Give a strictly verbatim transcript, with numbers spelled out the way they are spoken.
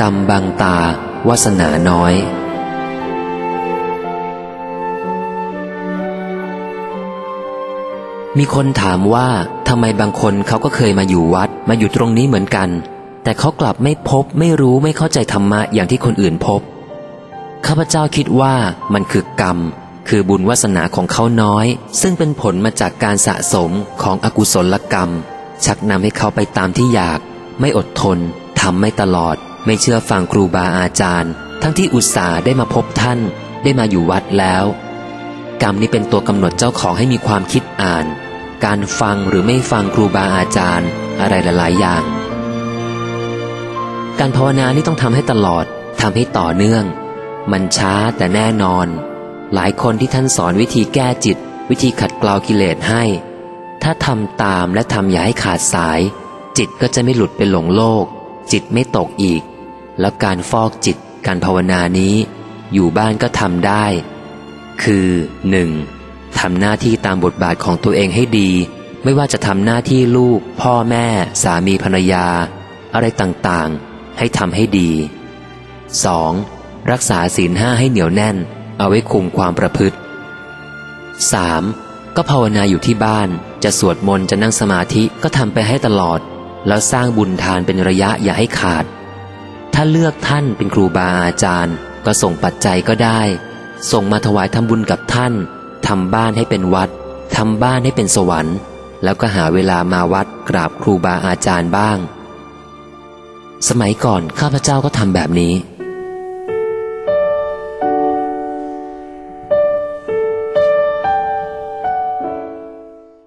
กรรมบังตาวาสนาน้อยมีคนถามว่าทำไมบางคนเขาก็เคยมาอยู่วัดมาอยู่ตรงนี้เหมือนกันแต่เขากลับไม่พบไม่รู้ไม่เข้าใจธรรมะอย่างที่คนอื่นพบข้าพเจ้าคิดว่ามันคือกรรมคือบุญวาสนาของเขาน้อยซึ่งเป็นผลมาจากการสะสมของอกุศลกรรมชักนำให้เขาไปตามที่อยากไม่อดทนทำไม่ตลอดไม่เชื่อฟังครูบาอาจารย์ทั้งที่อุตส่าห์ได้มาพบท่านได้มาอยู่วัดแล้วกรรมนี้เป็นตัวกำหนดเจ้าของให้มีความคิดอ่านการฟังหรือไม่ฟังครูบาอาจารย์อะไรหลายๆอย่างการภาวนานี่ต้องทำให้ตลอดทำให้ต่อเนื่องมันช้าแต่แน่นอนหลายคนที่ท่านสอนวิธีแก้จิตวิธีขัดเกลากิเลสให้ถ้าทำตามและทำอย่าให้ขาดสายจิตก็จะไม่หลุดไปหลงโลกจิตไม่ตกอีกแล้วการฟอกจิตการภาวนานี้อยู่บ้านก็ทำได้คือหนึ่งทำหน้าที่ตามบทบาทของตัวเองให้ดีไม่ว่าจะทำหน้าที่ลูกพ่อแม่สามีภรรยาอะไรต่างๆให้ทำให้ดีสองรักษาศีลห้าให้เหนียวแน่นเอาไว้คุมความประพฤติสามก็ภาวนาอยู่ที่บ้านจะสวดมนต์จะนั่งสมาธิก็ทำไปให้ตลอดแล้วสร้างบุญทานเป็นระยะอย่าให้ขาดถ้าเลือกท่านเป็นครูบาอาจารย์ก็ส่งปัจจัยก็ได้ส่งมาถวายทำบุญกับท่านทำบ้านให้เป็นวัดทำบ้านให้เป็นสวรรค์แล้วก็หาเวลามาวัดกราบครูบาอาจารย์บ้างสมัยก่อนข้าพเจ้าก็ทำแบบนี้